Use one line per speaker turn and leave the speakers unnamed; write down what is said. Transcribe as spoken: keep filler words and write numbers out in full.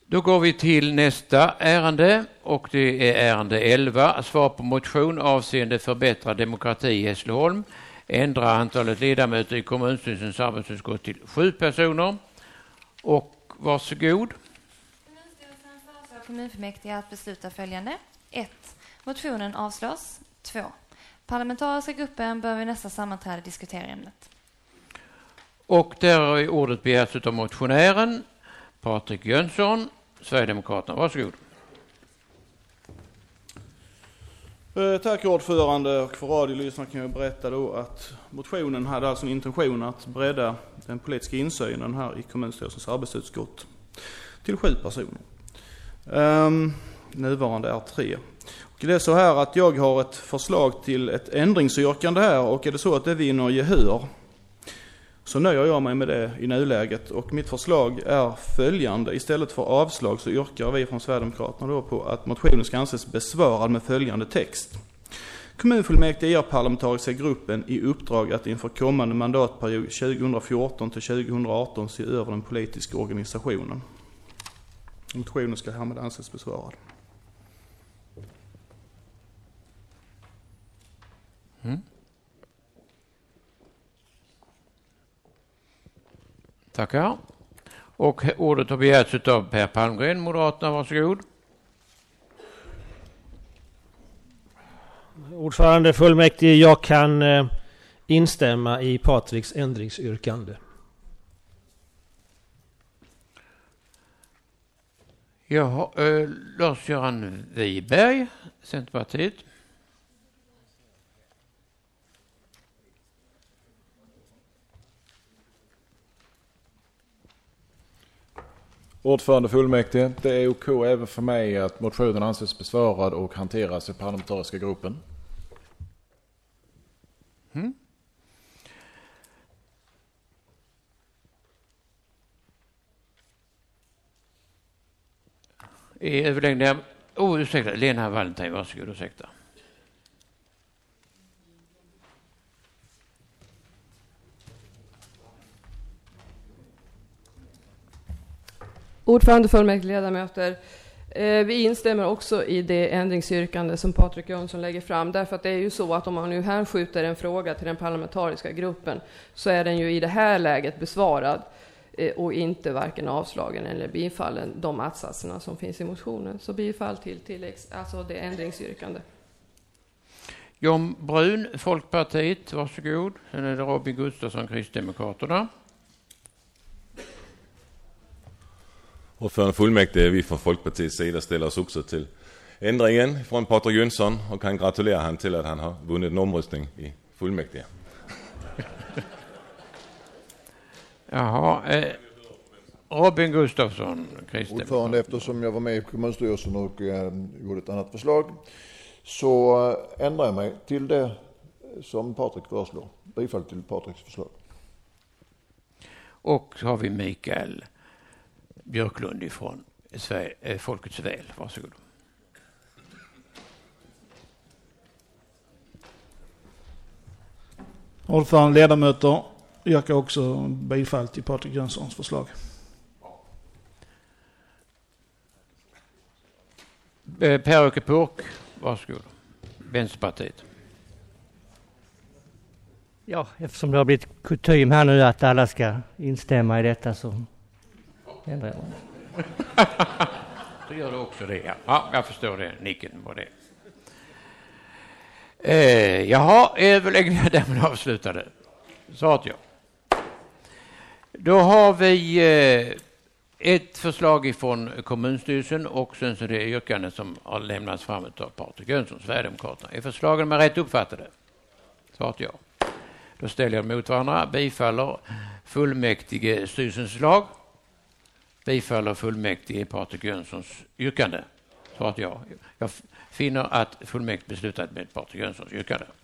Då går vi till nästa ärende och det är ärende elva. Svar på motion avseende förbättrad demokrati i Hässleholm. Ändra antalet ledamöter i kommunstyrelsens arbetsutskott till sju personer. Och varsågod.
Kommunstyrelsen föreslår kommunfullmäktige att besluta följande. ett. Motionen avslås. två. Parlamentariska gruppen bör vid nästa sammanträde diskutera ämnet.
Och där är ordet begärts av motionären Patrik Jönsson, Sverigedemokraterna. Varsågod.
Eh, tack ordförande, och för radiolyssnarna kan jag berätta då att motionen hade alltså en intention att bredda den politiska insynen här i kommunstyrelsens arbetsutskott till sju personer. Um, nuvarande är tre. Och det är så här att jag har ett förslag till ett ändringsyrkande här, och är det så att det vinner gehör så nöjer jag mig med det i nuläget, och mitt förslag är följande. Istället för avslag så yrkar vi från Sverigedemokraterna då på att motionen ska anses besvarad med följande text. Kommunfullmäktige ger parlamentariska gruppen i uppdrag att inför kommande mandatperiod tjugohundrafjorton till tjugohundraarton se över den politiska organisationen. Motionen ska härmed anses besvarad.
Mm. Tackar. Och ordet har begärts av Per Palmgren, Moderaterna. Varsågod.
Ordförande fullmäktige, jag kan eh, instämma i Patriks ändringsyrkande.
Jaha, eh, Lars-Göran Wiberg, Centerpartiet.
Ordförande fullmäktige, det är OK även för mig att motionen anses besvarad och hanteras i parlamentariska gruppen.
Mm. I överläggningar... Oh, ursäkta. Lena Valentin, varsågod, ursäkta.
Ordförande fullmäktige ledamöter, eh, vi instämmer också i det ändringsyrkande som Patrik Jönsson lägger fram. Därför att det är ju så att om man nu hänskjuter en fråga till den parlamentariska gruppen så är den ju i det här läget besvarad eh, och inte varken avslagen eller bifallen de attsatserna som finns i motionen. Så bifall till tilläggs, alltså det ändringsyrkande.
John Brun, Folkpartiet, varsågod. Sen är det Robin Gustafsson, Kristdemokraterna.
Och för en fullmäktige, vi från Folkpartiets sida ställer oss också till ändringen från Patrik Jönsson och kan gratulera han till att han har vunnit en omröstning i fullmäktige.
Jaha, eh, Robin Gustafsson, Kristdemokraterna.
Ordförande, eftersom jag var med i kommunstyrelsen och eh, gjorde ett annat förslag så eh, ändrar jag mig till det som Patrik föreslår. Bifall till Patriks förslag.
Och så har vi Mikael Björklund ifrån Sverige, eh, Folkets väl. Varsågod.
Ordförande, ledamöter, yrkar också bifall till Patrik Jönssons förslag.
Eh, Per-Åke Purk, varsågod. Vänsterpartiet.
Ja, eftersom det har blivit kutym här nu att alla ska instämma i detta så ändrar jag mig.
Så gör du också det, ja. Ja, jag förstår det. Nicken var det. Eh, jaha, överläggningen därmed avslutade. Sa att jag. Då har vi eh, ett förslag ifrån kommunstyrelsen och sen så det yrkande som har lämnats fram av Patrik Jönsson, Sverigedemokraterna. Är förslagen med rätt uppfattade? Sa att jag. Då ställer jag mot varandra. Bifaller fullmäktige styrelsens förslag. Bifaller fullmäktige Patrik Jönssons yrkande. Så att jag, jag finner att fullmäktige beslutat med Patrik Jönssons yrkande.